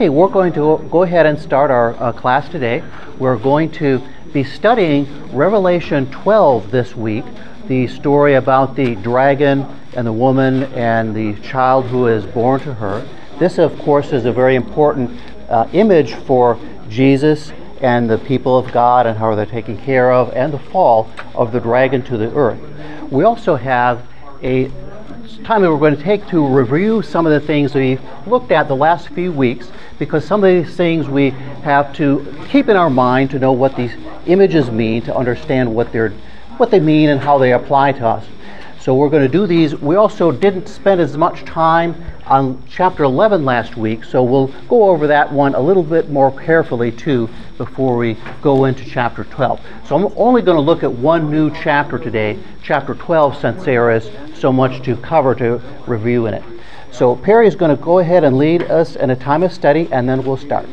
Hey, we're going to go ahead and start our class today. We're going to be studying Revelation 12 this week, the story about the dragon and the woman and the child who is born to her. This, of course, is a very important image for Jesus and the people of God and how they're taken care of, and the fall of the dragon to the earth. We also have a time that we're going to take to review some of the things we've looked at the last few weeks, because some of these things we have to keep in our mind to know what these images mean, to understand what they mean and how they apply to us. So we're going to do these. We also didn't spend as much time on chapter 11 last week, so we'll go over that one a little bit more carefully too before we go into chapter 12. So I'm only going to look at one new chapter today, chapter 12, since there is so much to cover to review in it. So Perry is going to go ahead and lead us in a time of study, and then we'll start.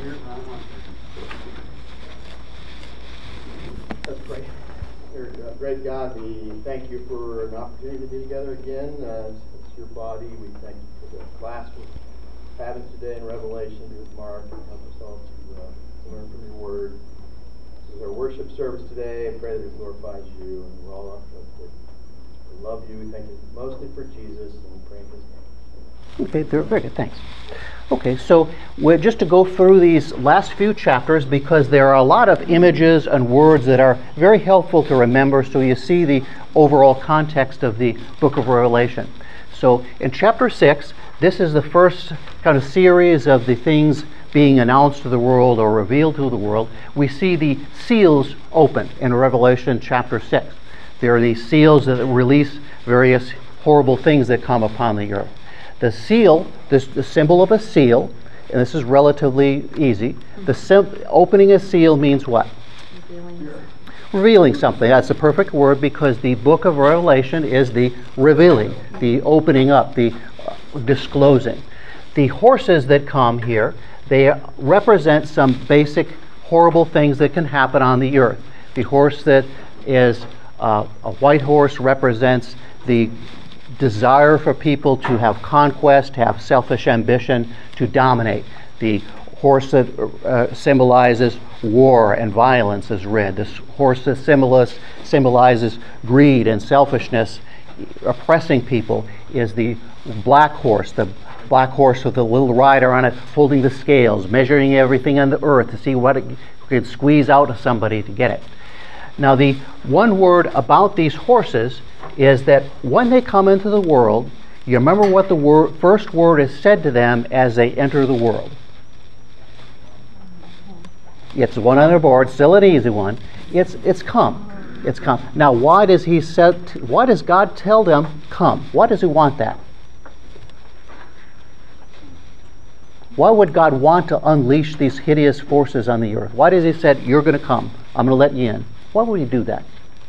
Great God, we thank you for an opportunity to be together again. It's your body. We thank you for the class we're having today in Revelation with Mark, and help us all to learn from your word. This is our worship service today. I pray that it glorifies you, and we're all we love you. We thank you mostly for Jesus, and we pray in his name. Okay, very good. Thanks. Okay, so we're just to go through these last few chapters, because there are a lot of images and words that are very helpful to remember, so you see the overall context of the book of Revelation. So in chapter 6, this is the first kind of series of the things being announced to the world or revealed to the world. We see the seals open in Revelation chapter 6. There are these seals that release various horrible things that come upon the earth. The seal, the symbol of a seal, and this is relatively easy. Opening a seal means what? Revealing something. That's a perfect word, because the book of Revelation is the revealing, the opening up, the disclosing. The horses that come here, they represent some basic horrible things that can happen on the earth. The horse that is a white horse represents the desire for people to have conquest, to have selfish ambition, to dominate. The horse that symbolizes war and violence is red. This horse that symbolizes greed and selfishness, oppressing people, is the black horse. The black horse with the little rider on it holding the scales, measuring everything on the earth to see what it could squeeze out of somebody to get it. Now, the one word about these horses is that when they come into the world, you remember what the first word is said to them as they enter the world. It's one on the board, still an easy one. It's come. It's come. Now, why does God tell them come? Why does he want that? Why would God want to unleash these hideous forces on the earth? Why does he say, you're going to come, I'm going to let you in? Why would he do that?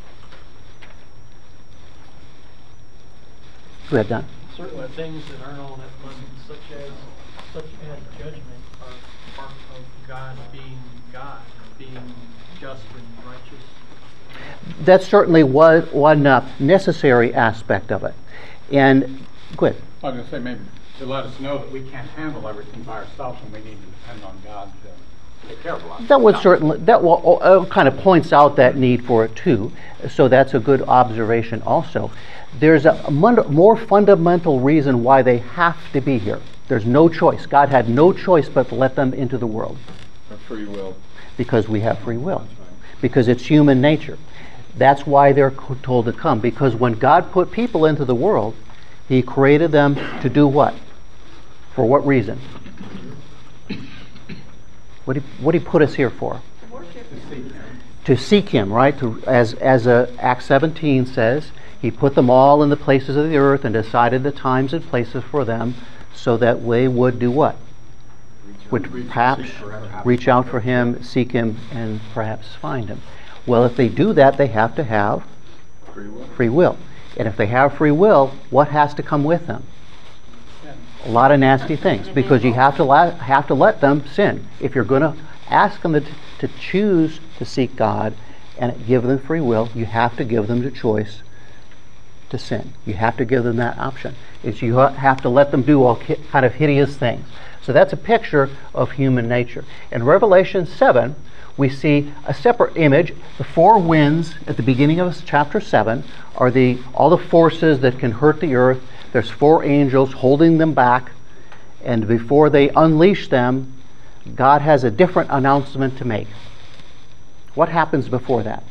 Go ahead, Don. Certainly things that aren't all that pleasant, such as judgment, are part of God, being just and righteous. That certainly was one necessary aspect of it. And go ahead. I was going to say, maybe to let us know that we can't handle everything by ourselves, and we need to depend on God to take care of a lot. That kind of points out that need for it too. So that's a good observation also. There's a more fundamental reason why they have to be here. There's no choice. God had no choice but to let them into the world. For free will. Because we have free will. Because it's human nature. That's why they're told to come. Because when God put people into the world, he created them to do what? For what reason? What did he put us here for? To seek him, right? As Acts 17 says, he put them all in the places of the earth and decided the times and places for them, so that they would do what? Would perhaps reach out for him, seek him, and perhaps find him. Well, if they do that, they have to have free will. And if they have free will, what has to come with them? A lot of nasty things, because you have to let them sin. If you're going to ask them to choose to seek God and give them free will, you have to give them the choice to sin. You have to give them that option. You have to let them do all kind of hideous things. So that's a picture of human nature. In Revelation 7, we see a separate image. The four winds at the beginning of chapter 7 are all the forces that can hurt the earth. There's four angels holding them back, and before they unleash them, God has a different announcement to make. What happens before that?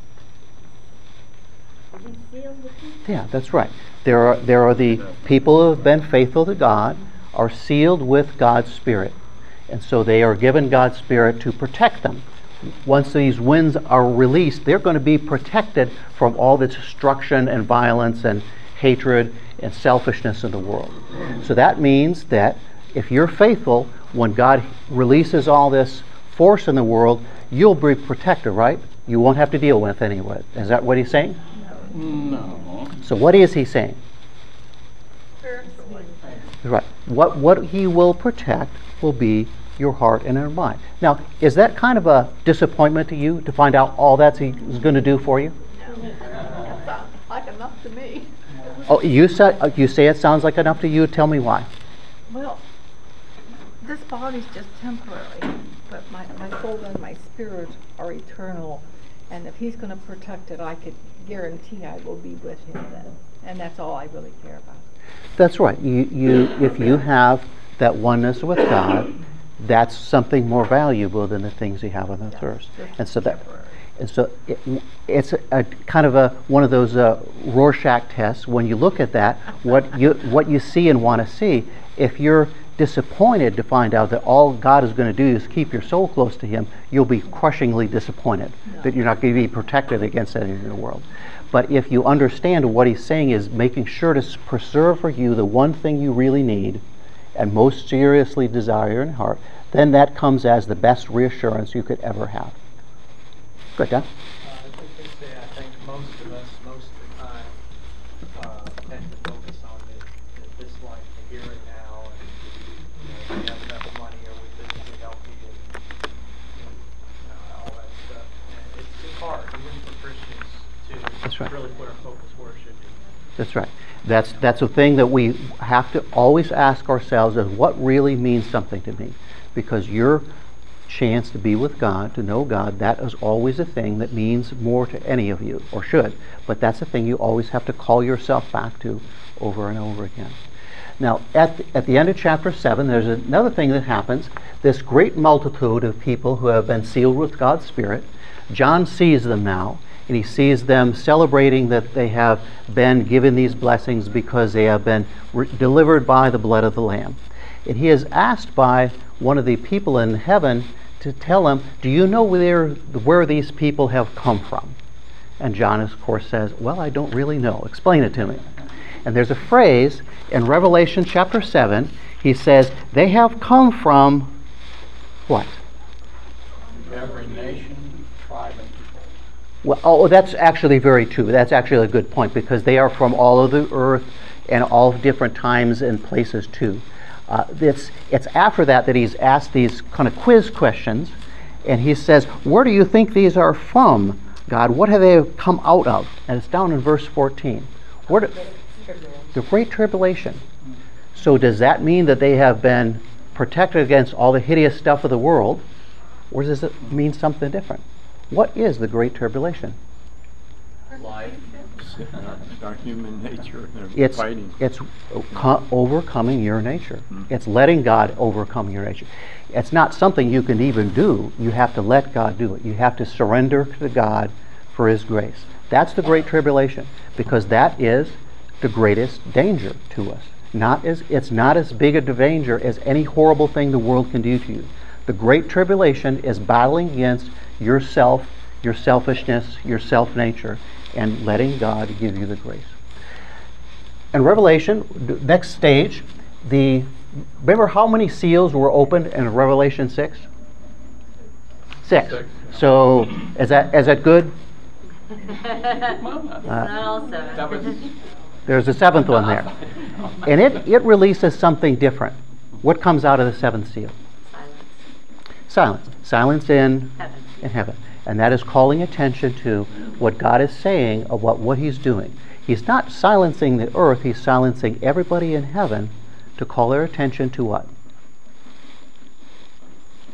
Yeah, that's right. There are the people who have been faithful to God, are sealed with God's Spirit. And so they are given God's Spirit to protect them. Once these winds are released, they're going to be protected from all the destruction and violence and hatred and selfishness in the world. So that means that if you're faithful, when God releases all this force in the world, you'll be protected, right? You won't have to deal with any of it. Is that what he's saying? No. So what is he saying? Right. What he will protect will be your heart and your mind. Now, is that kind of a disappointment to you to find out all that he's going to do for you? That sounds like enough to me. Oh, you say it sounds like enough to you. Tell me why. Well, this body's just temporary, but my soul and my spirit are eternal. And if he's going to protect it, I could guarantee I will be with him then. And that's all I really care about. That's right. If you have that oneness with God, that's something more valuable than the things you have on this earth. It's a kind of one of those Rorschach tests. When you look at that, what you see and want to see. If you're disappointed to find out that all God is going to do is keep your soul close to Him, you'll be crushingly disappointed that you're not going to be protected against anything in the world. But if you understand what He's saying is making sure to preserve for you the one thing you really need and most seriously desire in heart, then that comes as the best reassurance you could ever have. Good, Dan? I think most of us, most of the time, tend to focus on this life, the here and now, and we have enough money, or we physically healthy, and all that stuff. And it's hard, even for Christians, to That's right. really put our focus where it should be. That's right. That's a thing that we have to always ask ourselves is what really means something to me? Because your chance to be with God, to know God, that is always a thing that means more to any of you, or should. But that's a thing you always have to call yourself back to over and over again. Now, at the end of chapter 7, there's another thing that happens. This great multitude of people who have been sealed with God's Spirit, John sees them now, and he sees them celebrating that they have been given these blessings because they have been delivered by the blood of the Lamb. And he is asked by one of the people in heaven to tell him, do you know where these people have come from? And John, of course, says, well, I don't really know. Explain it to me. And there's a phrase in Revelation chapter 7. He says, they have come from what? Every nation, tribe, and people. Well, that's actually very true. That's actually a good point, because they are from all over the earth and all different times and places too. It's after that he's asked these kind of quiz questions, and he says, where do you think these are from, God? What have they come out of? And it's down in verse 14. The Great Tribulation. So does that mean that they have been protected against all the hideous stuff of the world, or does it mean something different? What is the Great Tribulation? Life. It's our human nature. It's Fighting. overcoming your nature. It's letting God overcome your nature. It's not something you can even do. You have to let God do it. You have to surrender to God for His grace. That's the Great Tribulation, because that is the greatest danger to us. It's not as big a danger as any horrible thing the world can do to you. The Great Tribulation is battling against yourself, your selfishness, your self-nature, and letting God give you the grace. In Revelation, the next stage, remember how many seals were opened in Revelation 6? 6. So is that good? Not all seven. There's a seventh one there. And it releases something different. What comes out of the seventh seal? Silence. Silence in Heaven. heaven. And that is calling attention to what God is saying about what He's doing. He's not silencing the earth, He's silencing everybody in heaven to call their attention to what?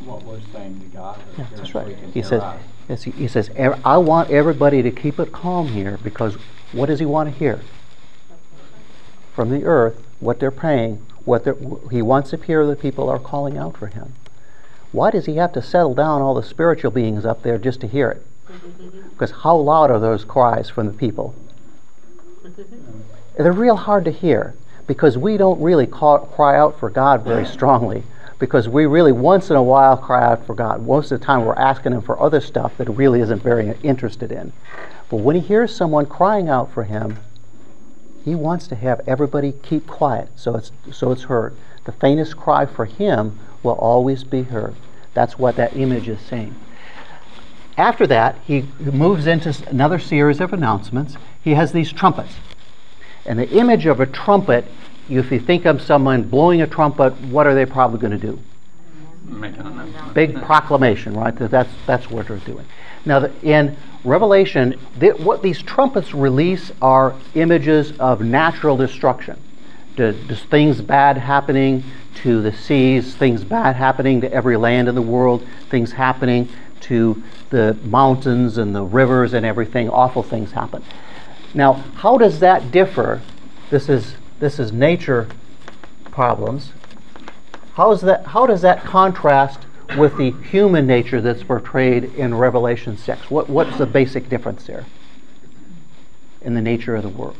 what we're saying to God. Yeah, Here that's so right. can He hear says, us. he says, I want everybody to keep it calm here, because what does he want to hear? From the earth, what they're praying, he wants to hear the people are calling out for him. Why does he have to settle down all the spiritual beings up there just to hear it? Because how loud are those cries from the people? They're real hard to hear, because we don't really cry out for God very strongly, because we really once in a while cry out for God. Most of the time we're asking him for other stuff that he really isn't very interested in. But when he hears someone crying out for him, he wants to have everybody keep quiet so it's heard. The faintest cry for him will always be heard. That's what that image is saying. After that, he moves into another series of announcements. He has these trumpets. And the image of a trumpet, if you think of someone blowing a trumpet, what are they probably going to do? Make an announcement. Big proclamation, right? That's what they're doing. Now, in Revelation, what these trumpets release are images of natural destruction. Just things bad happening to the seas, things bad happening to every land in the world, things happening to the mountains and the rivers and everything. Awful things happen. Now, how does that differ? This is nature problems. How does that contrast with the human nature that's portrayed in Revelation 6? What's the basic difference there in the nature of the world?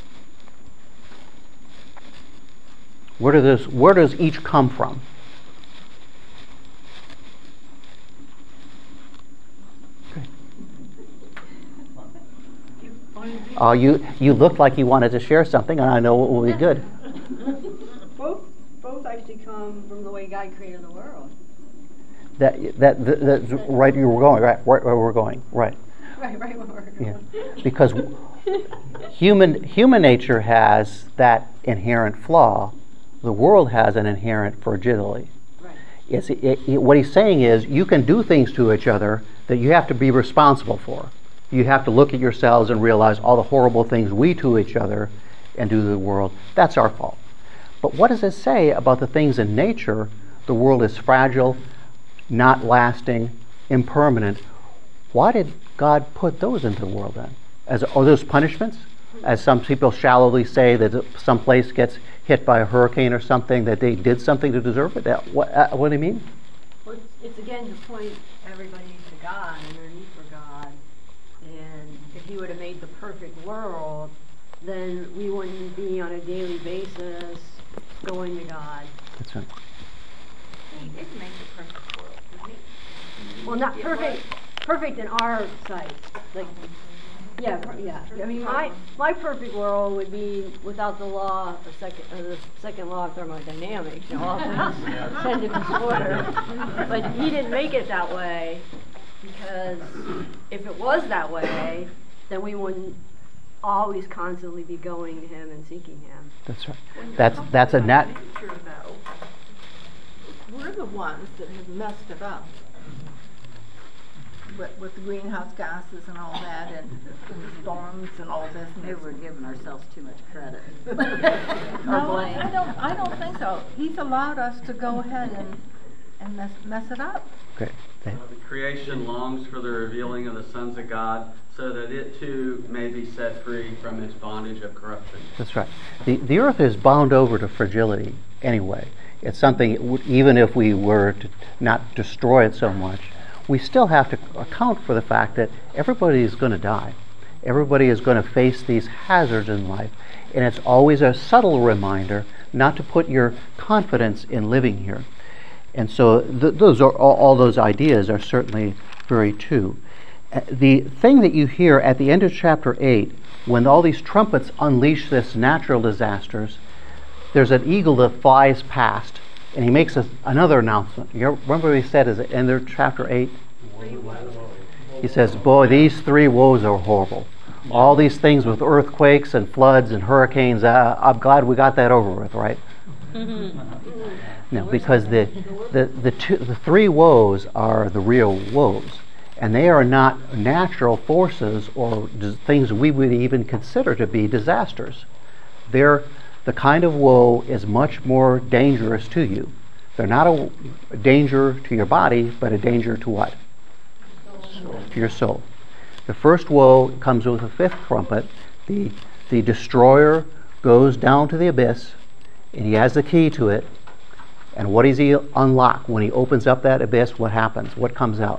Where does each come from? You looked like you wanted to share something, and I know it will be good. Both actually come from the way God created the world. That's right. You were going right where we're going. Right. Right where we're going. Yeah. Because human nature has that inherent flaw. The world has an inherent fragility. Right. What he's saying is, you can do things to each other that you have to be responsible for. You have to look at yourselves and realize all the horrible things we do to each other and do to the world. That's our fault. But what does it say about the things in nature? The world is fragile, not lasting, impermanent. Why did God put those into the world then? Are those punishments? As some people shallowly say that some place gets hit by a hurricane or something, that they did something to deserve it? What do you mean? Well, it's again to point everybody to God and their need for God. And if he would have made the perfect world, then we wouldn't be on a daily basis going to God. That's right. He did make the perfect world, didn't he? Well, not perfect in our sight. Like, yeah. I mean, my perfect world would be without the the second law of thermodynamics. You know, all things tend to disorder. But he didn't make it that way, because if it was that way, then we wouldn't always constantly be going to him and seeking him. That's right. That's a nat. Nature, though, we're the ones that have messed it up with the greenhouse gases and all that, and the storms and all this. Maybe we're giving ourselves too much credit. No, I don't think so. He's allowed us to go ahead and mess it up. Okay. The creation longs for the revealing of the sons of God, so that it too may be set free from its bondage of corruption. That's right. The earth is bound over to fragility anyway. It's something, even if we were to not destroy it so much, we still have to account for the fact that everybody is going to die. Everybody is going to face these hazards in life. And it's always a subtle reminder not to put your confidence in living here. And so those are all those ideas are certainly very true. The thing that you hear at the end of chapter 8, when all these trumpets unleash this natural disasters, there's an eagle that flies past, and he makes another announcement. You remember what he said at the end of chapter 8? He says, boy, these three woes are horrible. All these things with earthquakes and floods and hurricanes, I'm glad we got that over with, right? No, because the three woes are the real woes. And they are not natural forces or things we would even consider to be disasters. The kind of woe is much more dangerous to you They're not a danger to your body, but a danger to what? To your soul. The first woe comes with a fifth trumpet. The destroyer goes down to the abyss, and he has the key to it. And what does he unlock? When he opens up that abyss, what happens? What comes out?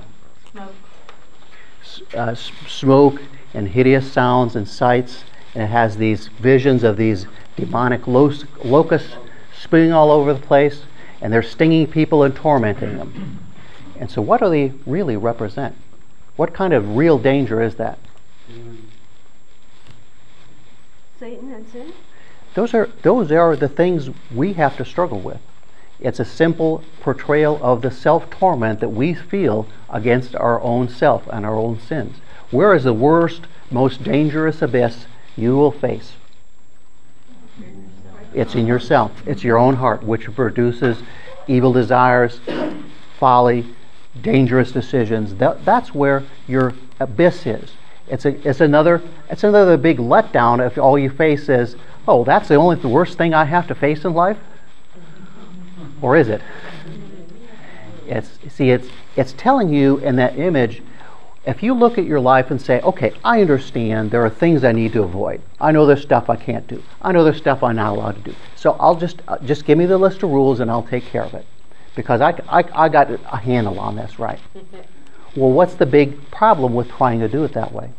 Smoke. Smoke and hideous sounds and sights. And it has these visions of these demonic locusts spewing all over the place, and they're stinging people and tormenting them. And so what do they really represent? What kind of real danger is that? Satan and sin? Those are the things we have to struggle with. It's a simple portrayal of the self-torment that we feel against our own self and our own sins. Where is the worst, most dangerous abyss you will face? It's in yourself. It's your own heart, which produces evil desires, folly, dangerous decisions. That's where your abyss is. It's another big letdown if all you face is, oh, that's the worst thing I have to face in life? Or is it? It's telling you in that image, if you look at your life and say, okay, I understand there are things I need to avoid. I know there's stuff I can't do. I know there's stuff I'm not allowed to do. So I'll just give me the list of rules and I'll take care of it. Because I got a handle on this, right? Well, what's the big problem with trying to do it that way?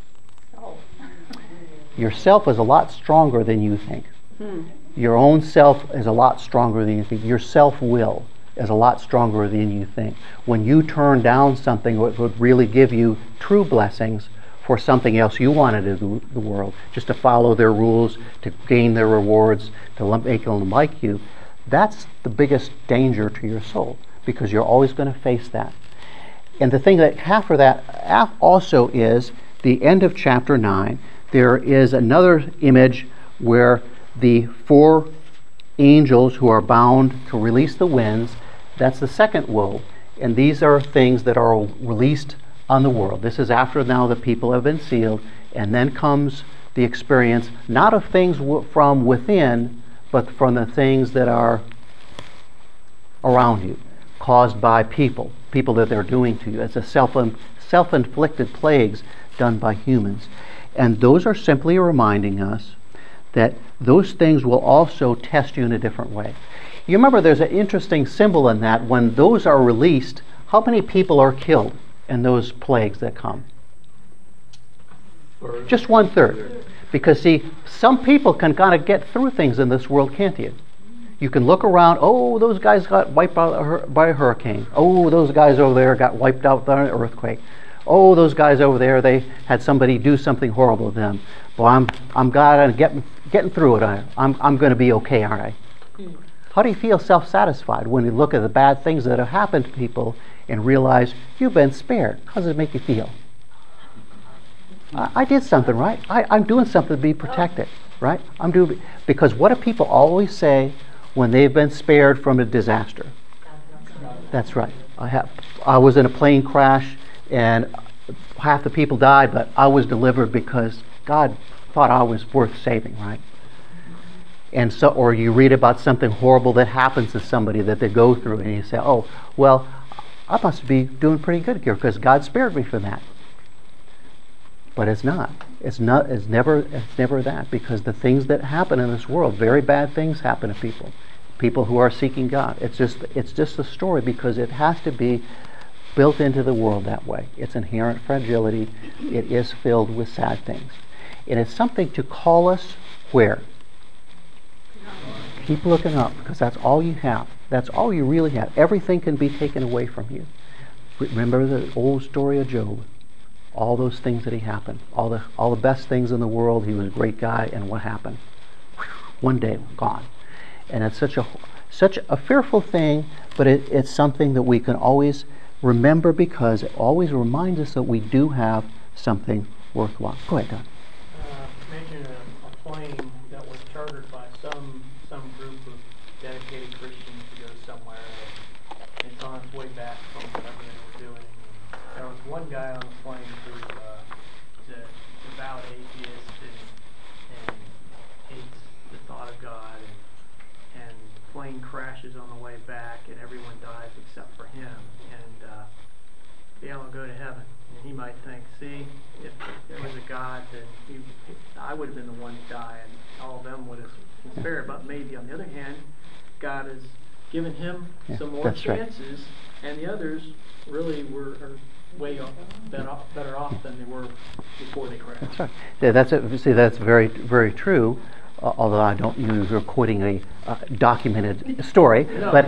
Yourself is a lot stronger than you think. Your own self is a lot stronger than you think. Your self-will is a lot stronger than you think. When you turn down something that would really give you true blessings for something else you wanted to do in the world, just to follow their rules, to gain their rewards, to make them like you, that's the biggest danger to your soul, because you're always going to face that. And the thing that after that also is the end of chapter 9. There is another image where the 4 angels who are bound to release the winds, that's the second woe. And these are things that are released on the world. This is after now the people have been sealed, and then comes the experience not of things from within, but from the things that are around you, caused by people that they're doing to you. It's a self-inflicted plagues done by humans. And those are simply reminding us that those things will also test you in a different way. You remember there's an interesting symbol in that when those are released, how many people are killed in those plagues that come? Just 1/3. Because see, some people can kind of get through things in this world, can't you? You can look around, oh, those guys got wiped out by a hurricane. Oh, those guys over there got wiped out by an earthquake. Oh, those guys over there, they had somebody do something horrible to them. Well, I'm glad I'm getting through it. I'm going to be okay, aren't I? How do you feel self-satisfied when you look at the bad things that have happened to people and realize you've been spared? How does it make you feel? I did something right. I'm doing something to be protected, right? Because what do people always say when they've been spared from a disaster? That's right. I was in a plane crash and half the people died, but I was delivered because God thought I was worth saving, right? And so, or you read about something horrible that happens to somebody that they go through, and you say, oh, well, I must be doing pretty good here because God spared me from that. But it's not. It's never that, because the things that happen in this world, very bad things happen to people who are seeking God. It's just a story because it has to be built into the world that way. It's inherent fragility. It is filled with sad things. And it's something to call us where? Keep looking up, because that's all you have. That's all you really have. Everything can be taken away from you. Remember the old story of Job. All those things that he happened. All the best things in the world. He was a great guy, and what happened? One day, gone. And it's such a fearful thing, but it's something that we can always remember, because it always reminds us that we do have something worthwhile. Go ahead, Don. Imagine a plane that was chartered by some group of dedicated Christians to go somewhere. It's on its way back from whatever they were doing. There was one guy on the plane who is a devout atheist and hates the thought of God, and plane crashes on the way back and everyone dies except for him, and yeah, I'll go to heaven. And he might think, see, if there was a God, then I would have been the one to die, and all of them would have been spared. But maybe on the other hand, God has given him some more chances, and the others really are way better off than they were before they crashed. That's right. Yeah, that's very, very true. Although I don't use you're quoting a documented story, but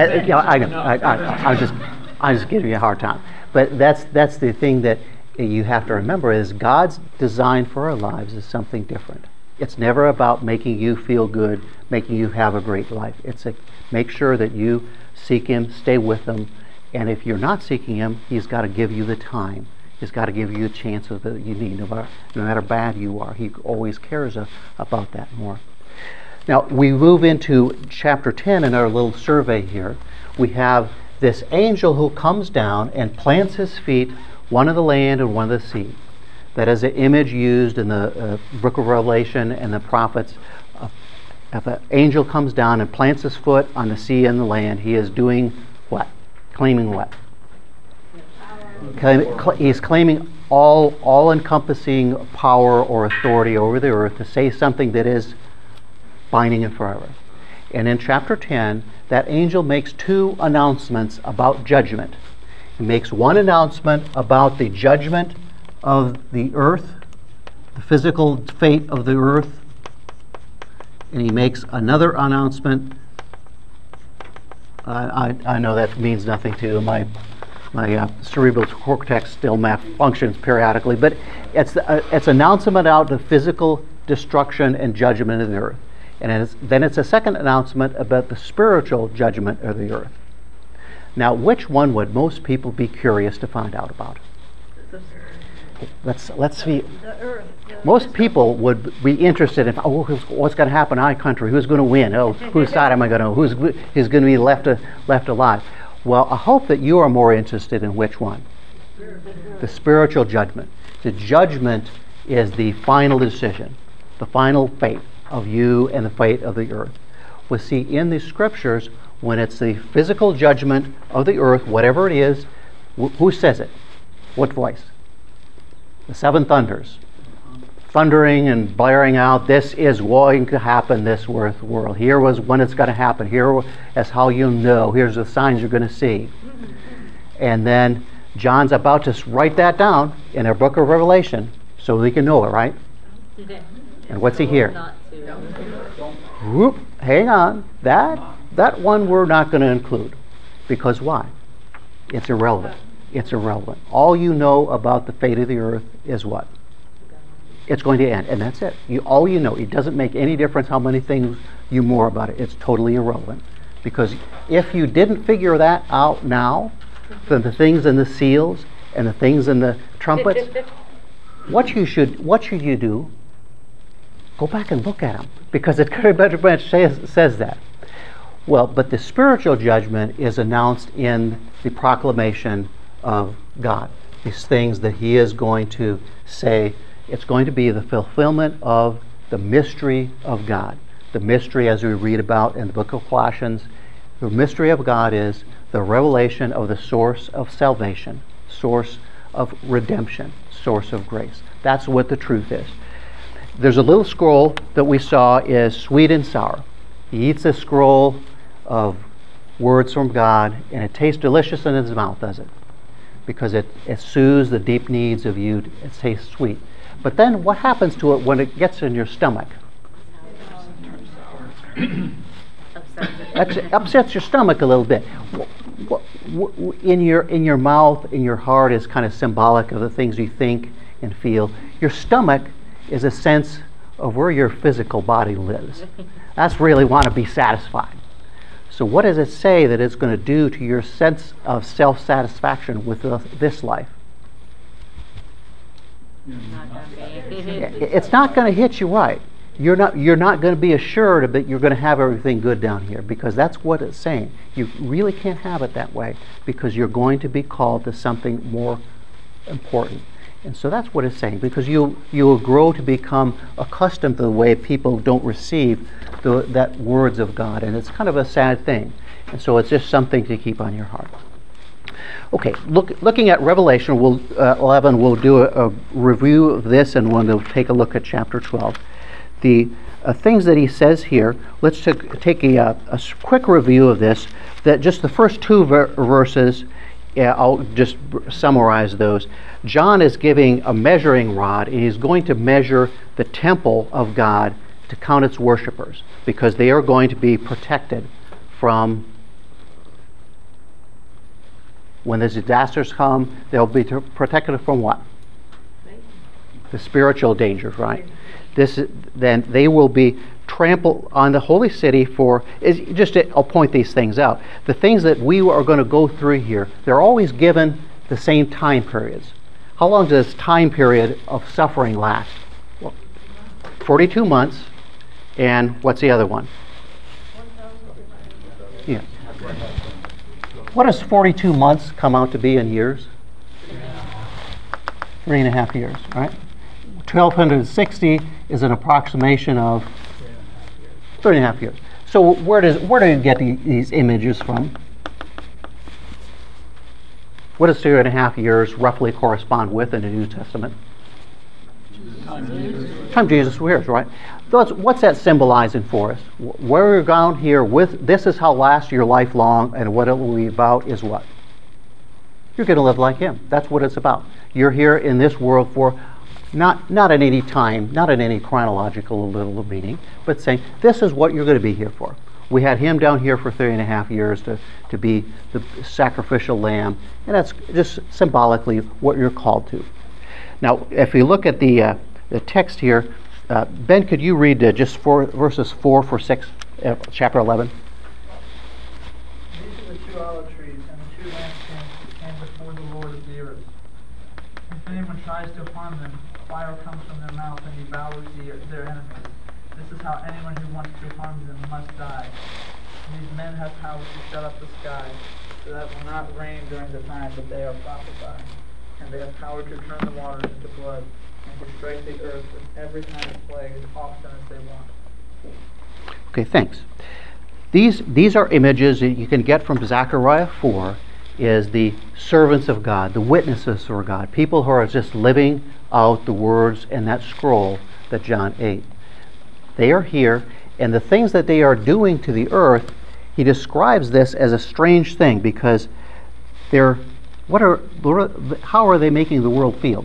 I'm just giving you a hard time. But that's the thing that you have to remember is God's design for our lives is something different. It's never about making you feel good, making you have a great life. It's make sure that you seek Him, stay with Him, and if you're not seeking Him, He's got to give you the time. He's got to give you the chances that you need, no matter bad you are. He always cares about that more. Now, we move into chapter 10 in our little survey here. We have this angel who comes down and plants his feet, one of the land and one of the sea. That is an image used in the book of Revelation and the prophets. If an angel comes down and plants his foot on the sea and the land, he is doing what? Claiming what? He's claiming all-encompassing power or authority over the earth to say something that is binding and forever. And in chapter 10, that angel makes two announcements about judgment. He makes one announcement about the judgment of the earth, the physical fate of the earth, and he makes another announcement. I know that means nothing to you. My cerebral cortex still malfunctions periodically, but it's an announcement about the physical destruction and judgment of the earth. And then it's a second announcement about the spiritual judgment of the earth. Now, which one would most people be curious to find out about? Let's see. The earth. Most people would be interested in what's going to happen in our country, who's going to win, whose side am I going to, who's going to be left alive. Well, I hope that you are more interested in which one? The spiritual judgment. The judgment is the final decision, the final fate of you and the fate of the earth. We see in the scriptures when it's the physical judgment of the earth, whatever it is, who says it? What voice? The seven thunders. Thundering and blaring out, this is going to happen this world. Here was when it's going to happen. Here is how you'll know. Here's the signs you're going to see. And then John's about to write that down in our book of Revelation so we can know it, right? And what's he here? Whoop, hang on. That one we're not going to include. Because why? It's irrelevant. It's irrelevant. All you know about the fate of the earth is what? It's going to end, and that's it. All you know. It doesn't make any difference how many things you more about it. It's totally irrelevant. Because if you didn't figure that out now, then the things in the seals and the things in the trumpets, what should you do? Go back and look at them, because it very much says that. Well, but the spiritual judgment is announced in the proclamation of God. These things that He is going to say. It's going to be the fulfillment of the mystery of God. The mystery, as we read about in the book of Colossians, the mystery of God is the revelation of the source of salvation, source of redemption, source of grace. That's what the truth is. There's a little scroll that we saw is sweet and sour. He eats a scroll of words from God, and it tastes delicious in his mouth, does it? Because it soothes the deep needs of you. It tastes sweet. But then what happens to it when it gets in your stomach? It upsets your stomach a little bit. In your mouth, in your heart is kind of symbolic of the things you think and feel. Your stomach is a sense of where your physical body lives. That's really want to be satisfied. So what does it say that it's going to do to your sense of self-satisfaction with this life? It's not going to hit you right. You're not going to be assured that you're going to have everything good down here, because that's what it's saying. You really can't have it that way, because you're going to be called to something more important. And so that's what it's saying, because you will grow to become accustomed to the way people don't receive that words of God, and it's kind of a sad thing. And so it's just something to keep on your heart. Okay, looking at Revelation 11, we'll do a review of this, and we'll take a look at chapter 12. The things that he says here, let's take a quick review of this. That just the first two verses, I'll just summarize those. John is giving a measuring rod, and he's going to measure the temple of God to count its worshipers, because they are going to be protected from, when the disasters come, they'll be protected from what? The spiritual dangers, right? Then they will be trampled on the holy city for, I'll point these things out. The things that we are going to go through here, they're always given the same time periods. How long does this time period of suffering last? Well, 42 months, and what's the other one? Yeah. What does 42 months come out to be in years? 3.5 years, right? 1260 is an approximation of 3.5 years. So where do you get these images from? What does 3.5 years roughly correspond with in the New Testament? Time Jesus was here, right? What's that symbolizing for us? Where we're down here with, this is how last your life long, and what it will be about is what? You're going to live like him. That's what it's about. You're here in this world for not at any time, not in any chronological little meaning, but saying this is what you're going to be here for. We had him down here for 3.5 years to be the sacrificial lamb, and that's just symbolically what you're called to. Now, if you look at the text here, Ben, could you read just verses 4 for 6, chapter 11? These are the 2 olive trees and the 2 lampstands that stand before the Lord of the earth. If anyone tries to harm them, fire comes from their mouth and devours their enemies. This is how anyone who wants to harm them must die. And these men have power to shut up the sky, so that it will not rain during the time that they are prophesying. And they have power to turn the waters into blood, and to strike the earth with every kind of plague as often as they want. Okay, thanks. These are images that you can get from Zechariah 4, is the servants of God, the witnesses for God, people who are just living out the words in that scroll that John ate. They are here, and the things that they are doing to the earth, he describes this as a strange thing, because how are they making the world feel?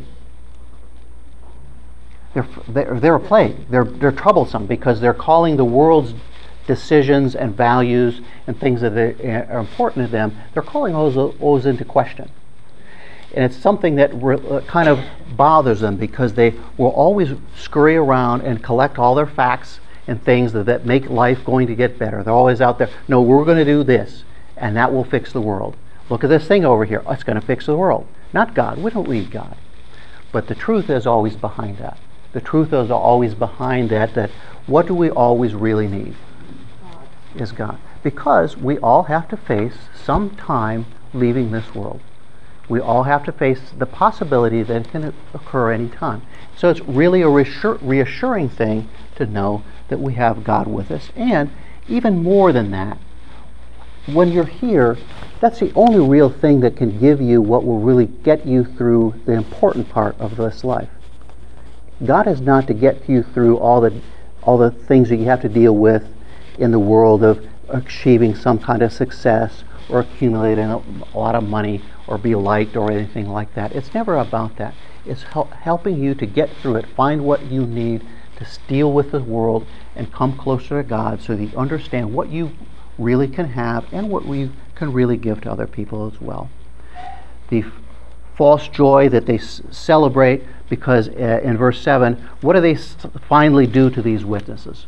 They're a plague. They're troublesome, because they're calling the world's decisions and values and things that are important to them, they're calling those into question. And it's something that kind of bothers them, because they will always scurry around and collect all their facts and things that make life going to get better. They're always out there, no, we're going to do this, and that will fix the world. Look at this thing over here. It's going to fix the world. Not God. We don't need God. But the truth is always behind that. The truth is always behind that what do we always really need? Is God. Because we all have to face some time leaving this world. We all have to face the possibility that it can occur any time. So it's really a reassuring thing to know that we have God with us. And even more than that, when you're here, that's the only real thing that can give you what will really get you through the important part of this life. God is not to get you through all the things that you have to deal with in the world of achieving some kind of success or accumulating a lot of money or be liked or anything like that. It's never about that. It's helping you to get through it, find what you need to deal with the world and come closer to God, so that you understand what you really can have and what we can really give to other people as well. The false joy that they celebrate, because in verse 7, what do they finally do to these witnesses?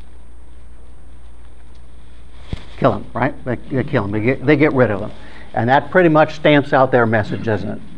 Kill them, right? They kill them. They get rid of them. And that pretty much stamps out their message, doesn't it?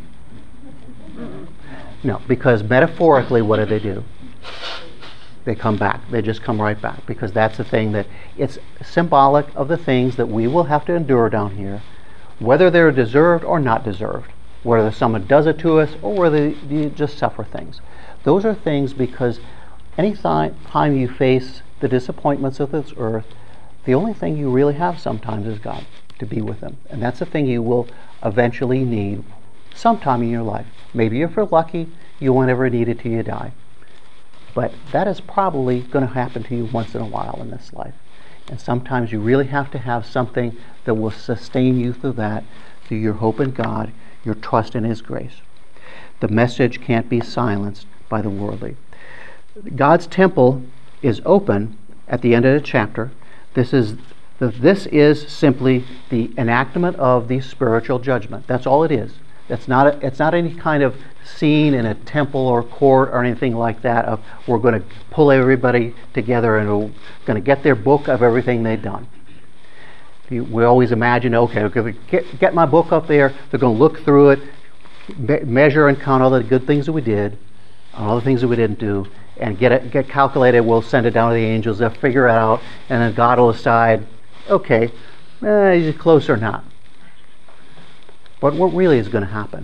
No, because metaphorically, what do? They come back. They just come right back, because that's the thing that it's symbolic of the things that we will have to endure down here, whether they're deserved or not deserved. whether someone does it to us or whether you just suffer things. Those are things because any time you face the disappointments of this earth, the only thing you really have sometimes is God, to be with Him. And that's the thing you will eventually need sometime in your life. Maybe if you're lucky, you won't ever need it till you die. But that is probably going to happen to you once in a while in this life. And sometimes you really have to have something that will sustain you through that, through your hope in God, your trust in His grace. The message can't be silenced by the worldly. God's temple is open at the end of the chapter. This is simply the enactment of the spiritual judgment. That's all it is. It's not any kind of scene in a temple or court or anything like that of we're going to pull everybody together and we're going to get their book of everything they've done. We always imagine, okay, get my book up there, they're going to look through it, measure and count all the good things that we did, and all the things that we didn't do, and get calculated. We'll send it down to the angels, they'll figure it out, and then God will decide, okay, is it close or not? But what really is going to happen?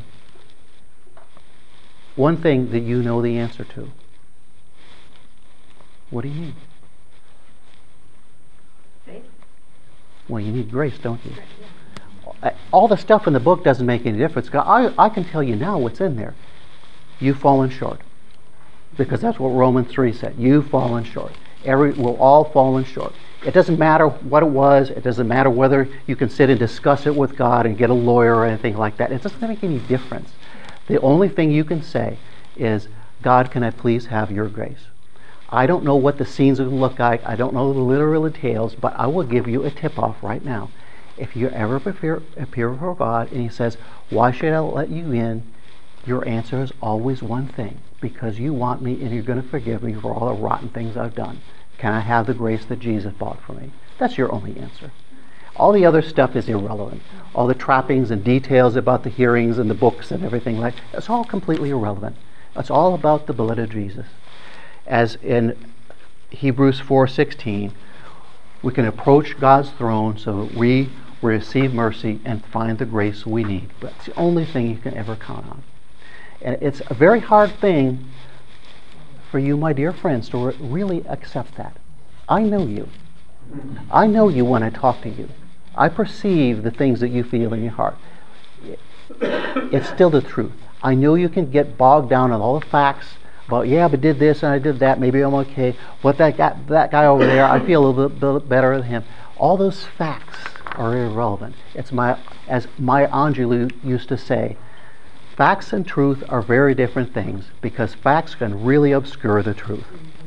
One thing that you know the answer to. What do you need? Faith. Well, you need grace, don't you? All the stuff in the book doesn't make any difference. I can tell you now what's in there. You've fallen short. Because that's what Romans 3 said. You've fallen short. We're all fallen short. It doesn't matter what it was. It doesn't matter whether you can sit and discuss it with God and get a lawyer or anything like that. It doesn't make any difference. The only thing you can say is, God, can I please have your grace? I don't know what the scenes are going to look like. I don't know the literal details, but I will give you a tip-off right now. If you ever appear before God and He says, why should I let you in? Your answer is always one thing. Because you want me and you're going to forgive me for all the rotten things I've done. Can I have the grace that Jesus bought for me? That's your only answer. All the other stuff is irrelevant. All the trappings and details about the hearings and the books and everything like that, it's all completely irrelevant. It's all about the blood of Jesus. As in Hebrews 4:16, we can approach God's throne so that we receive mercy and find the grace we need. But it's the only thing you can ever count on. And it's a very hard thing for you, my dear friends, to really accept that. I know you. I know you when I talk to you. I perceive the things that you feel in your heart. It's still the truth. I know you can get bogged down on all the facts about, yeah, but did this and I did that, maybe I'm okay. What that guy over there, I feel a little bit better than him. All those facts are irrelevant. It's as Maya Angelou used to say, facts and truth are very different things because facts can really obscure the truth.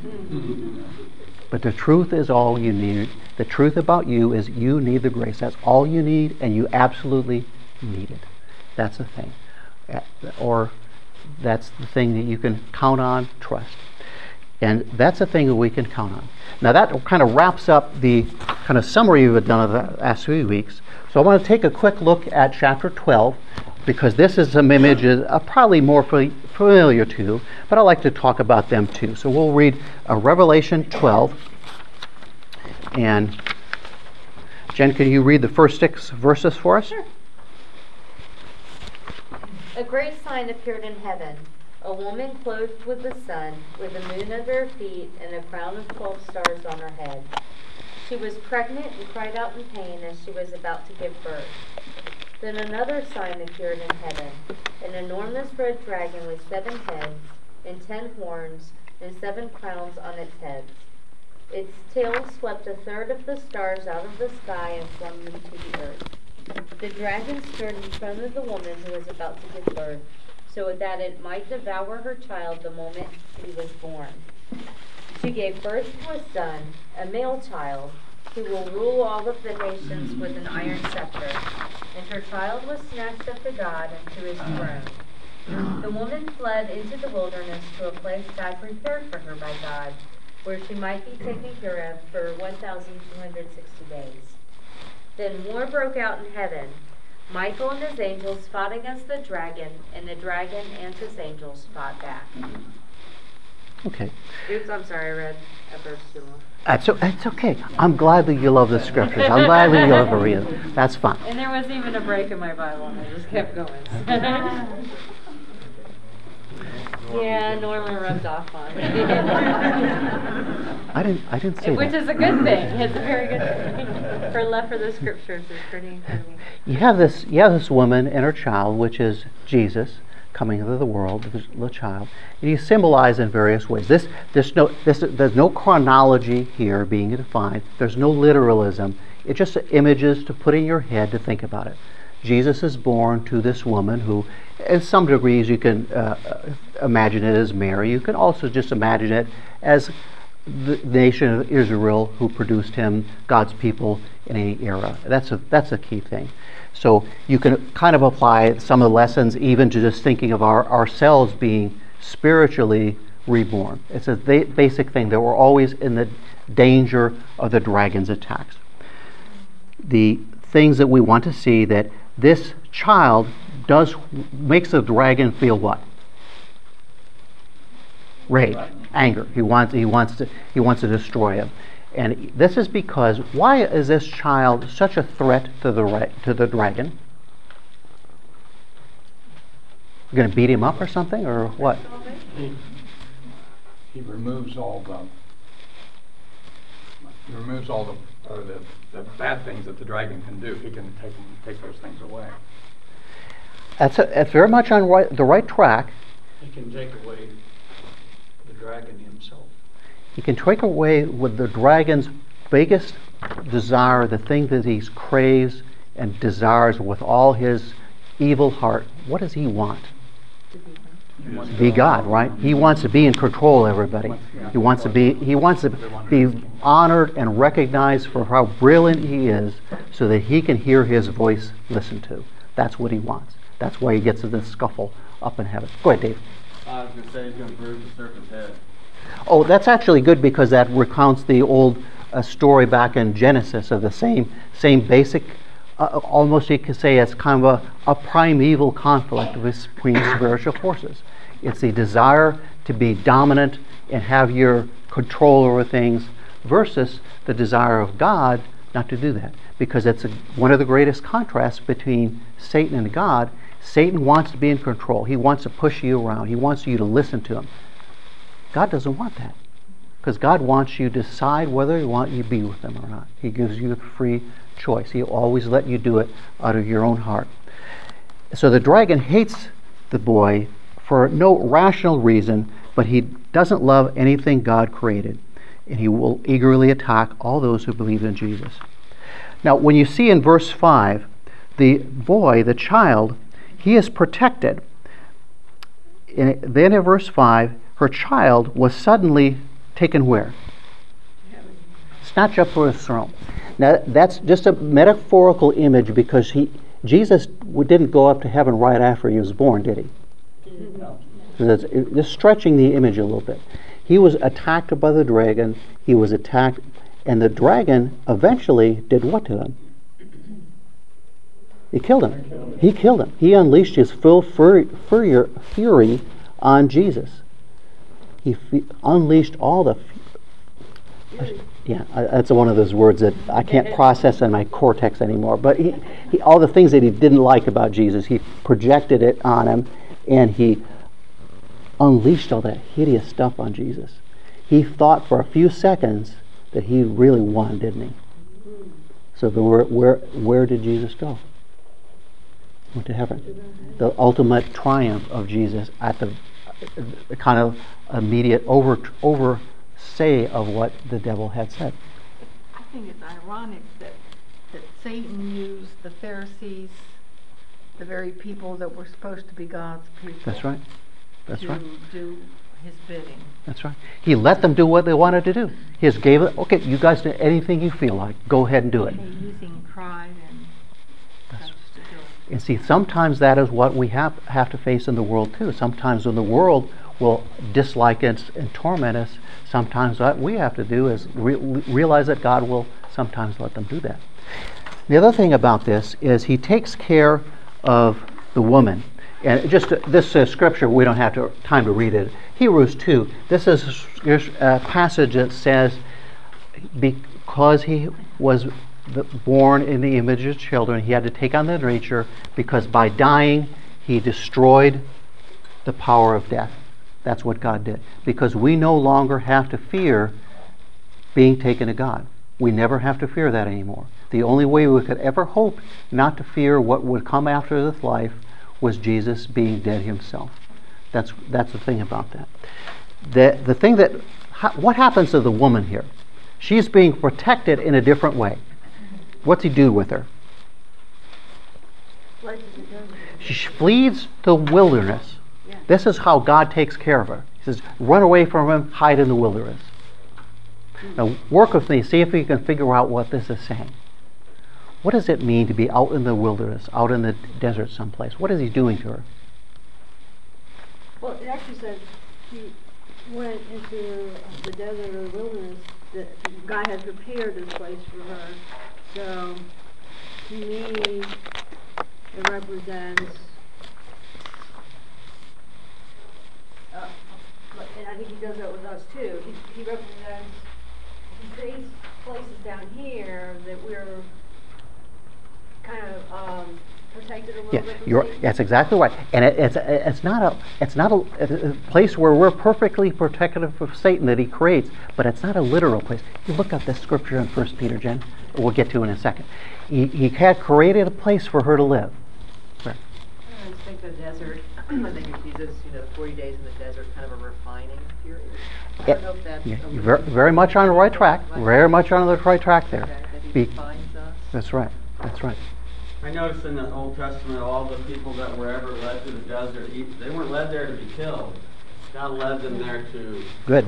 But the truth is all you need. The truth about you is you need the grace. That's all you need, and you absolutely need it. That's the thing. Or that's the thing that you can count on, trust. And that's the thing that we can count on. Now that kind of wraps up the kind of summary we've done of the last 3 weeks. So I want to take a quick look at chapter 12, because this is some images probably more familiar to you, but I like to talk about them too. So we'll read Revelation 12. And Jen, can you read the first 6 verses for us? Sure. A great sign appeared in heaven, a woman clothed with the sun, with the moon under her feet, and a crown of 12 stars on her head. She was pregnant and cried out in pain as she was about to give birth. Then another sign appeared in heaven, an enormous red dragon with 7 heads and 10 horns and 7 crowns on its heads. Its tail swept a third of the stars out of the sky and flung them to the earth. The dragon stood in front of the woman who was about to give birth, so that it might devour her child the moment he was born. She gave birth to a son, a male child, who will rule all of the nations with an iron scepter. And her child was snatched up to God and to His throne. The woman fled into the wilderness to a place God prepared for her by God, where she might be taken care of for 1,260 days. Then war broke out in heaven. Michael and his angels fought against the dragon, and the dragon and his angels fought back. Okay. Oops, I'm sorry, I read a verse too long. That's okay. I'm glad that you love the scriptures. I'm glad that you love to read it. That's fine. And there wasn't even a break in my Bible, and I just kept going. Yeah, Norman rubbed off on me. I didn't say Which that. is a good thing. It's a very good thing. Her love for the scriptures is pretty incredible. You have this woman and her child, which is Jesus, coming into the world, the child, and he's symbolized in various ways. There's no chronology here being defined. There's no literalism. It's just images to put in your head to think about it. Jesus is born to this woman who, in some degrees, you can imagine it as Mary. You can also just imagine it as the nation of Israel who produced him, God's people in any era. That's a key thing. So you can kind of apply some of the lessons even to just thinking of ourselves being spiritually reborn. It's a basic thing that we're always in the danger of the dragon's attacks. The things that we want to see that this child makes the dragon feel what? Rage, anger. He wants to destroy him. And this is because, why is this child such a threat to the dragon? You're going to beat him up or something, or what? He removes all the bad things that the dragon can do. He can take those things away. That's very much on the right track. He can take away the dragon himself. He can take away with the dragon's biggest desire, the thing that he craves and desires with all his evil heart. What does he want? To be God, right? He wants to be in control of everybody. He wants to be honored and recognized for how brilliant he is, so that he can hear his voice listened to. That's what he wants. That's why he gets in this scuffle up in heaven. Go ahead, Dave. I was going to say he's going to bruise the serpent's head. Oh, that's actually good, because that recounts the old story back in Genesis of the same basic. Almost you could say it's kind of a primeval conflict between spiritual forces. It's the desire to be dominant and have your control over things versus the desire of God not to do that. Because it's one of the greatest contrasts between Satan and God. Satan wants to be in control. He wants to push you around. He wants you to listen to him. God doesn't want that. Because God wants you to decide whether he wants you to be with him or not. He gives you a free choice. He'll always let you do it out of your own heart. So the dragon hates the boy for no rational reason, but he doesn't love anything God created. And he will eagerly attack all those who believe in Jesus. Now, when you see in verse 5, the boy, the child, he is protected. And then in verse 5, her child was suddenly taken where? Snatched up to his throne. Now, that's just a metaphorical image, because Jesus didn't go up to heaven right after he was born, did he? No. Just stretching the image a little bit. He was attacked by the dragon. He was attacked, and the dragon eventually did what to him? He killed him. He killed him. He unleashed his full fury on Jesus. He unleashed all the... that's one of those words that I can't process in my cortex anymore. But he all the things that he didn't like about Jesus, he projected it on him, and he unleashed all that hideous stuff on Jesus. He thought for a few seconds that he really won, didn't he? So where did Jesus go? Went to heaven. The ultimate triumph of Jesus at the kind of immediate say of what the devil had said. I think it's ironic that Satan used the Pharisees, the very people that were supposed to be God's people. That's right. That's right. To do his bidding. That's right. He let them do what they wanted to do. He just gave it, okay, you guys do anything you feel like. Go ahead and do it. Using pride and such to do it. And see, sometimes that is what we have to face in the world too. Sometimes when the world will dislike us and torment us, sometimes what we have to do is realize that God will sometimes let them do that. The other thing about this is he takes care of the woman. And just this scripture, we don't have time to read it. Hebrews 2, this is a passage that says, because he was born in the image of children, he had to take on the nature, because by dying, he destroyed the power of death. That's what God did. Because we no longer have to fear being taken to God. We never have to fear that anymore. The only way we could ever hope not to fear what would come after this life was Jesus being dead himself. That's the thing about that. The thing that, what happens to the woman here? She's being protected in a different way. What's he do with her? She flees to the wilderness. This is how God takes care of her. He says, run away from him, hide in the wilderness. Now work with me, see if you can figure out what this is saying. What does it mean to be out in the wilderness, out in the desert someplace? What is he doing to her? Well, it actually says he went into the desert or the wilderness, that God has prepared this place for her. So, to me, it represents, and I think he does that with us too, he represents, he creates places down here that we're kind of protected a little bit. That's exactly right. And it's not a place where we're perfectly protected from Satan that he creates, but it's not a literal place. You look up this scripture in 1 Peter, Jen. We'll get to it in a second. He had created a place for her to live. Where? I just think the desert, I think of Jesus, 40 days in the desert, kind of a refining period. I don't know if that's very much on the right track. Very much on the right track there. Okay, that he refines us. That's right. That's right. I noticed in the Old Testament, all the people that were ever led to the desert, they weren't led there to be killed. God led them there to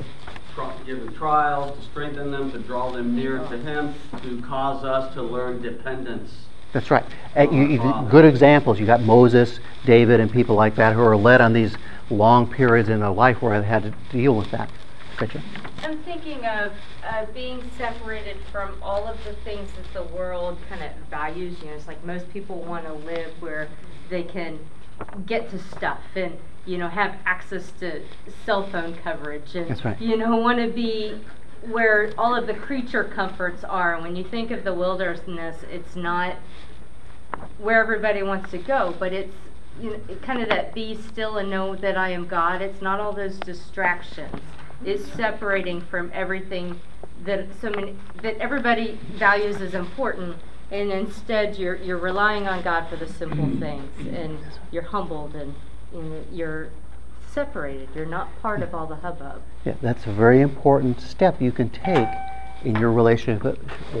give them trials, to strengthen them, to draw them near to him, to cause us to learn dependence. That's right. Good examples. You got Moses, David, and people like that who are led on these long periods in their life where they had to deal with that. Gotcha. I'm thinking of being separated from all of the things that the world kind of values. It's like most people want to live where they can get to stuff and have access to cell phone coverage, and that's right. Want to be where all of the creature comforts are. And when you think of the wilderness, it's not where everybody wants to go, but it's kind of that be still and know that I am God. It's not all those distractions. It's separating from everything that everybody values as important, and instead you're relying on God for the simple things, and you're humbled, and you're separated. You're not part of all the hubbub. Yeah, that's a very important step you can take in your relationship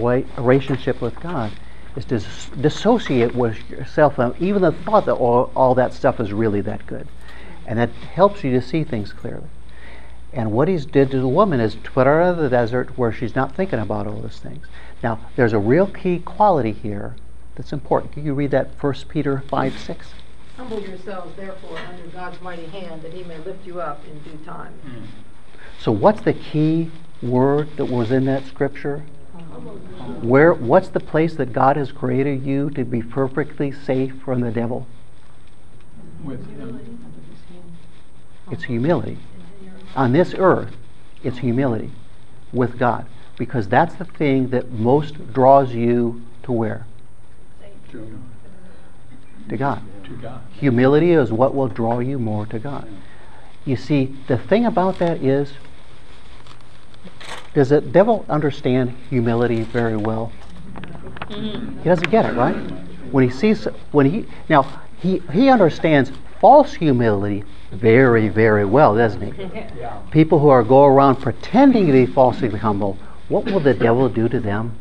with God, is to dissociate with yourself from even the thought that all that stuff is really that good, and that helps you to see things clearly. And what he did to the woman is to put her out of the desert where she's not thinking about all those things. Now, there's a real key quality here that's important. Can you read that 1 Peter 5:6? Humble yourselves, therefore, under God's mighty hand, that he may lift you up in due time. So what's the key word that was in that scripture? What's the place that God has created you to be perfectly safe from the devil? With him. It's humility. On this earth, it's humility with God, because that's the thing that most draws you to where? To God. Humility is what will draw you more to God. You see, the thing about that is, does the devil understand humility very well? He doesn't get it, right? He understands false humility very, very well, doesn't he? People who are go around pretending to be falsely humble, what will the devil do to them?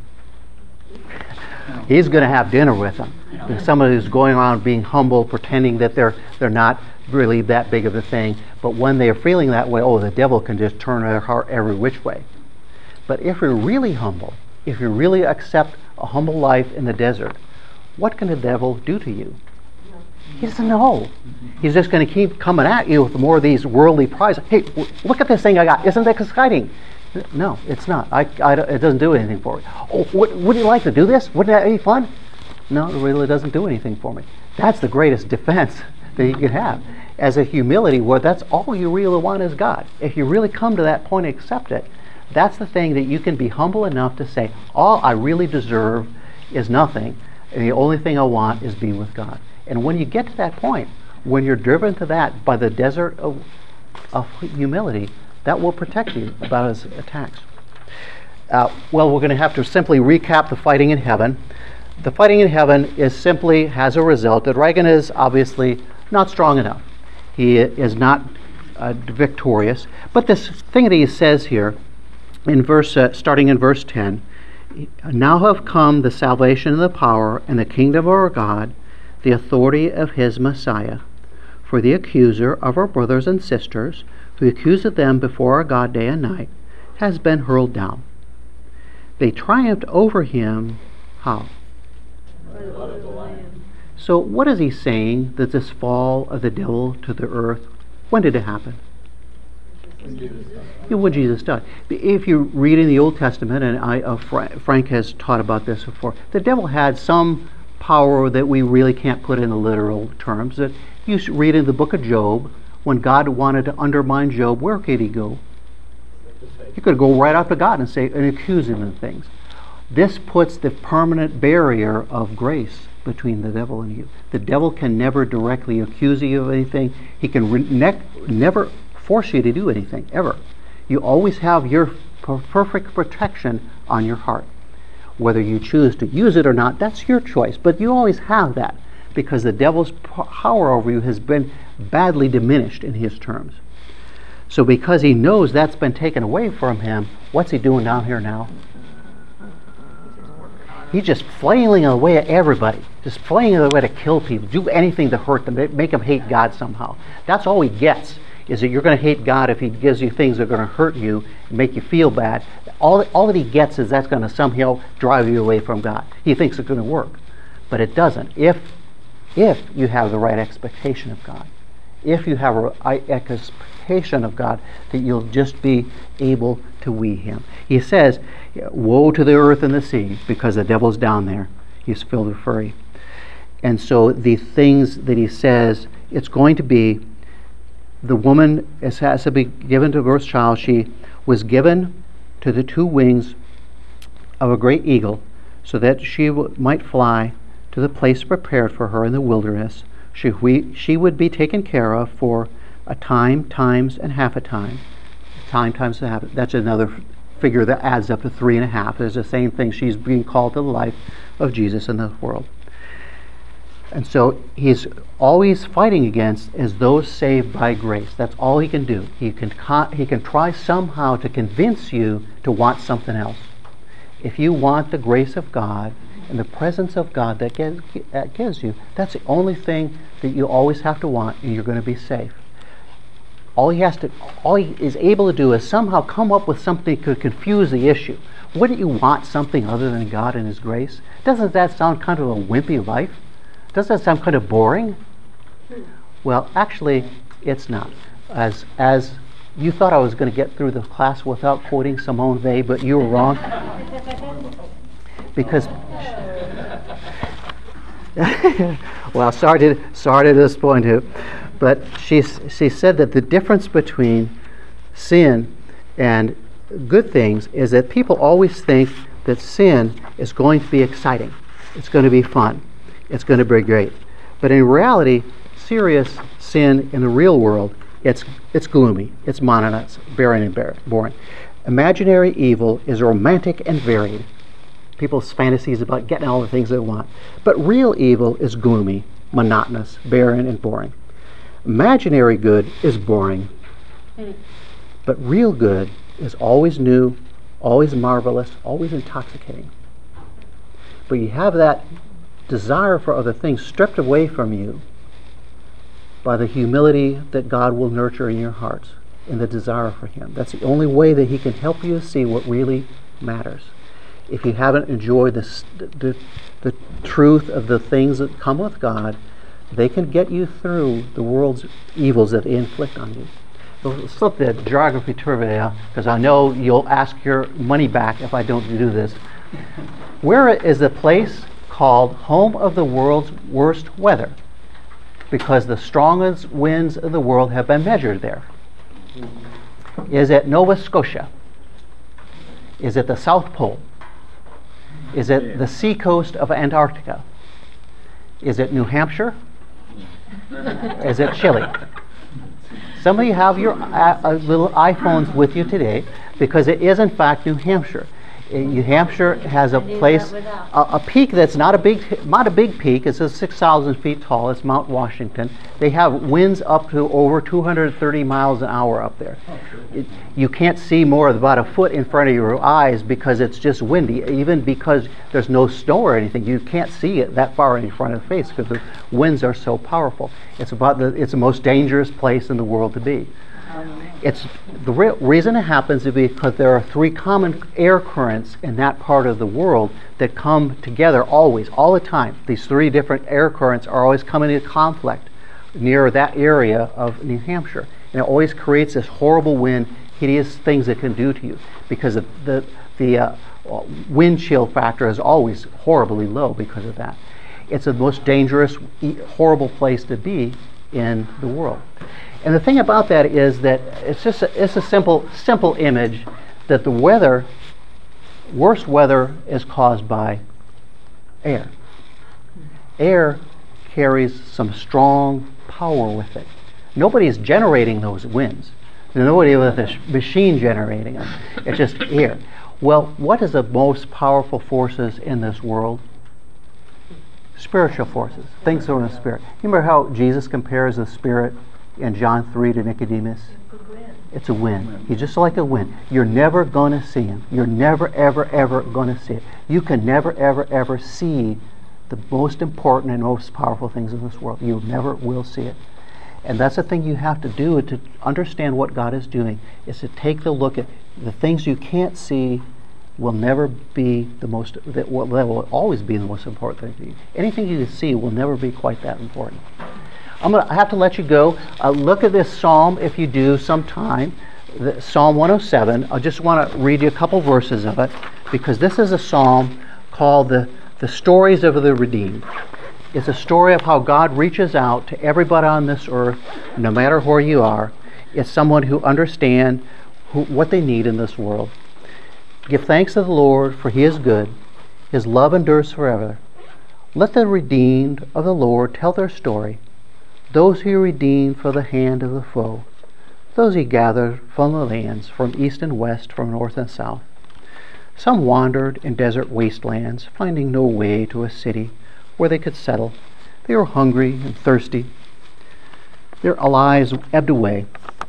He's going to have dinner with them. Somebody who's going around being humble, pretending that they're not really that big of a thing, but when they're feeling that way, the devil can just turn their heart every which way. But if you're really humble, if you really accept a humble life in the desert, what can the devil do to you? He doesn't know. He's just going to keep coming at you with more of these worldly prizes. Hey, look at this thing I got. Isn't that exciting? No, it's not. It doesn't do anything for me. Oh, would you like to do this? Wouldn't that be fun? No, it really doesn't do anything for me. That's the greatest defense that you can have. As a humility where that's all you really want is God. If you really come to that point and accept it, that's the thing that you can be humble enough to say, all I really deserve is nothing, and the only thing I want is be with God. And when you get to that point, when you're driven to that by the desert of humility, that will protect you about his attacks. Well, we're going to have to simply recap the fighting in heaven. The fighting in heaven is simply has a result. The dragon is obviously not strong enough. He is not victorious. But this thing that he says here, in starting in verse 10, now have come the salvation and the power and the kingdom of our God, the authority of his Messiah. For the accuser of our brothers and sisters, who accused them before our God day and night, has been hurled down. They triumphed over him, how? So what is he saying that this fall of the devil to the earth, when did it happen? When Jesus died. If you read in the Old Testament, and Frank has taught about this before, the devil had some power that we really can't put in the literal terms. That you read in the book of Job, when God wanted to undermine Job, where could he go? He could go right up to God and accuse him of things. This puts the permanent barrier of grace between the devil and you. The devil can never directly accuse you of anything. He can never force you to do anything, ever. You always have your perfect protection on your heart. Whether you choose to use it or not, that's your choice. But you always have that, because the devil's power over you has been badly diminished in his terms. So because he knows that's been taken away from him, what's he doing down here now? He's just flailing away at everybody, just flailing away to kill people, do anything to hurt them, make them hate God somehow. That's all he gets, is that you're going to hate God if he gives you things that are going to hurt you and make you feel bad. All that he gets is that's going to somehow drive you away from God. He thinks it's going to work, but it doesn't. If you have the right expectation of God, if you have an expectation of God, that you'll just be able to wee him. He says, woe to the earth and the sea, because the devil's down there. He's filled with fury. And so the things that he says, it's going to be, the woman has to be given to a birth child. She was given to the two wings of a great eagle, so that she might fly to the place prepared for her in the wilderness. She would be taken care of for a time, times, and half a time. Time times a half. That's another figure that adds up to 3.5. It's the same thing. She's being called to the life of Jesus in the world. And so he's always fighting against is those saved by grace. That's all he can do. He can try somehow to convince you to want something else. If you want the grace of God and the presence of God that gives you, that's the only thing that you always have to want, and you're going to be safe. All he is able to do is somehow come up with something that could confuse the issue. Wouldn't you want something other than God and his grace? Doesn't that sound kind of a wimpy life? Doesn't that sound kind of boring? Well, actually, it's not. As you thought I was going to get through the class without quoting Simone Weil, but you were wrong. Because, well, sorry to disappoint you, but she said that the difference between sin and good things is that people always think that sin is going to be exciting. It's going to be fun. It's going to be great. But in reality, serious sin in the real world, it's gloomy, it's monotonous, barren and boring. Imaginary evil is romantic and varied. People's fantasies about getting all the things they want. But real evil is gloomy, monotonous, barren, and boring. Imaginary good is boring. But real good is always new, always marvelous, always intoxicating. But you have that desire for other things stripped away from you by the humility that God will nurture in your hearts and the desire for him. That's the only way that he can help you to see what really matters. If you haven't enjoyed the truth of the things that come with God, they can get you through the world's evils that they inflict on you. So slip the geography trivia, because I know you'll ask your money back if I don't do this. Where is the place called home of the world's worst weather? because the strongest winds in the world have been measured there. Is it Nova Scotia? Is it the South Pole? Is it the seacoast of Antarctica? Is it New Hampshire? Is it Chile? Some of you have your little iPhones with you today, because it is in fact New Hampshire. New Hampshire has a place, a peak that's not a big peak. It's 6,000 feet tall. It's Mount Washington. They have winds up to over 230 miles an hour up there. You can't see more than about a foot in front of your eyes because it's just windy. Even because there's no snow or anything, you can't see it that far in front of the face because the winds are so powerful. It's the most dangerous place in the world to be. It's the reason it happens is because there are 3 common air currents in that part of the world that come together always, all the time. These 3 different air currents are always coming into conflict near that area of New Hampshire, and it always creates this horrible wind, hideous things it can do to you, because the wind chill factor is always horribly low because of that. It's the most dangerous, horrible place to be in the world. And the thing about that is that it's a simple image that the worst weather is caused by air. Air carries some strong power with it. Nobody is generating those winds. There's nobody with a machine generating them. It's just air. Well, what is the most powerful forces in this world? Spiritual forces, things that are in the spirit. You remember how Jesus compares the spirit in John 3 to Nicodemus? It's a wind. He's just like a wind. You're never going to see him. You're never, ever, ever going to see it. You can never, ever, ever see the most important and most powerful things in this world. You never will see it. And that's the thing you have to do to understand what God is doing, is to take the look at the things you can't see will never be the most, that will always be the most important thing to you. Anything you can see will never be quite that important. I have to let you go. Look at this psalm if you do sometime, Psalm 107. I just want to read you a couple verses of it, because this is a psalm called the Stories of the Redeemed. It's a story of how God reaches out to everybody on this earth, no matter where you are. It's someone who understands what they need in this world. Give thanks to the Lord, for He is good. His love endures forever. Let the redeemed of the Lord tell their story. Those He redeemed from the hand of the foe. Those He gathered from the lands, from east and west, from north and south. Some wandered in desert wastelands, finding no way to a city where they could settle. They were hungry and thirsty. Their lives ebbed away.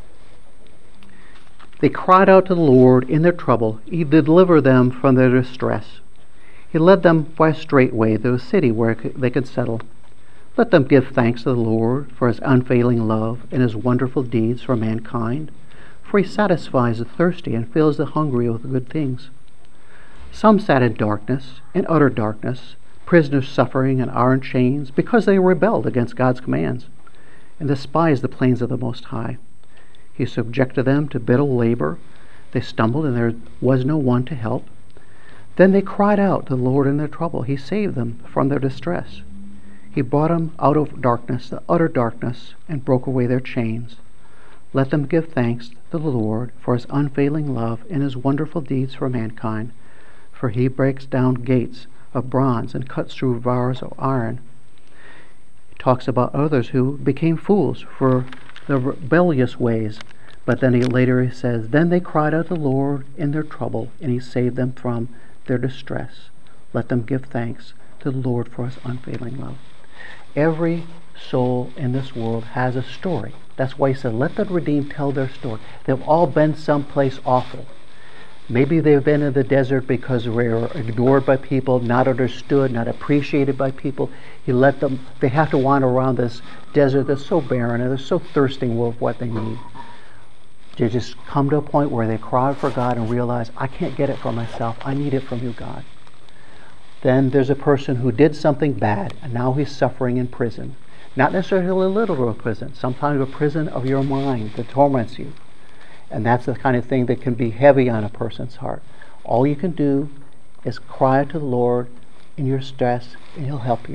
They cried out to the Lord in their trouble. He delivered them from their distress. He led them by a straight way to a city where they could settle. Let them give thanks to the Lord for His unfailing love and His wonderful deeds for mankind. For He satisfies the thirsty and fills the hungry with good things. Some sat in darkness, in utter darkness, prisoners suffering in iron chains, because they rebelled against God's commands and despised the plains of the Most High. He subjected them to bitter labor. They stumbled, and there was no one to help. Then they cried out to the Lord in their trouble. He saved them from their distress. He brought them out of darkness, the utter darkness, and broke away their chains. Let them give thanks to the Lord for His unfailing love and His wonderful deeds for mankind. For He breaks down gates of bronze and cuts through bars of iron. He talks about others who became fools for the rebellious ways. But then later he says, then they cried out to the Lord in their trouble, and He saved them from their distress. Let them give thanks to the Lord for His unfailing love. Every soul in this world has a story. That's why He said, let the redeemed tell their story. They've all been someplace awful. Maybe they've been in the desert because they were ignored by people, not understood, not appreciated by people. He let them, they have to wander around this desert that's so barren, and they're so thirsting for what they need. They just come to a point where they cry for God and realize, I can't get it for myself. I need it from you, God. Then there's a person who did something bad, and now he's suffering in prison. Not necessarily a literal prison, sometimes a prison of your mind that torments you. And that's the kind of thing that can be heavy on a person's heart. All you can do is cry to the Lord in your stress, and He'll help you.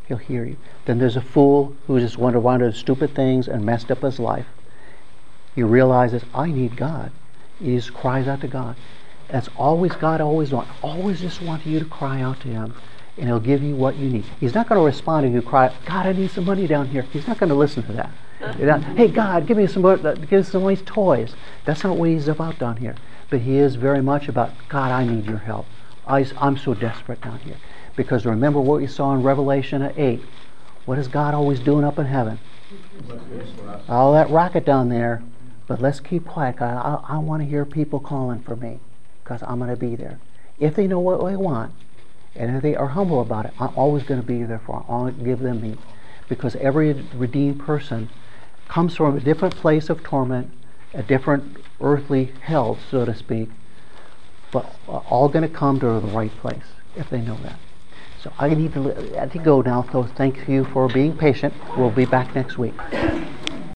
He'll hear you. Then there's a fool who just wanted to do stupid things and messed up his life. He realizes, I need God. He just cries out to God. That's always God always wants. Always just wants you to cry out to Him, and He'll give you what you need. He's not going to respond to you cry, God, I need some money down here. He's not going to listen to that. Hey, God, give me some of these toys. That's not what He's about down here. But He is very much about, God, I need your help. I'm so desperate down here. Because remember what we saw in Revelation 8. What is God always doing up in heaven? All that racket down there. But let's keep quiet. God, I want to hear people calling for me. Because I'm going to be there. If they know what they want, and if they are humble about it, I'm always going to be there for them. I'll give them me. Because every redeemed person comes from a different place of torment, a different earthly hell, so to speak, but all going to come to the right place if they know that. So I need to go now. So thank you for being patient. We'll be back next week.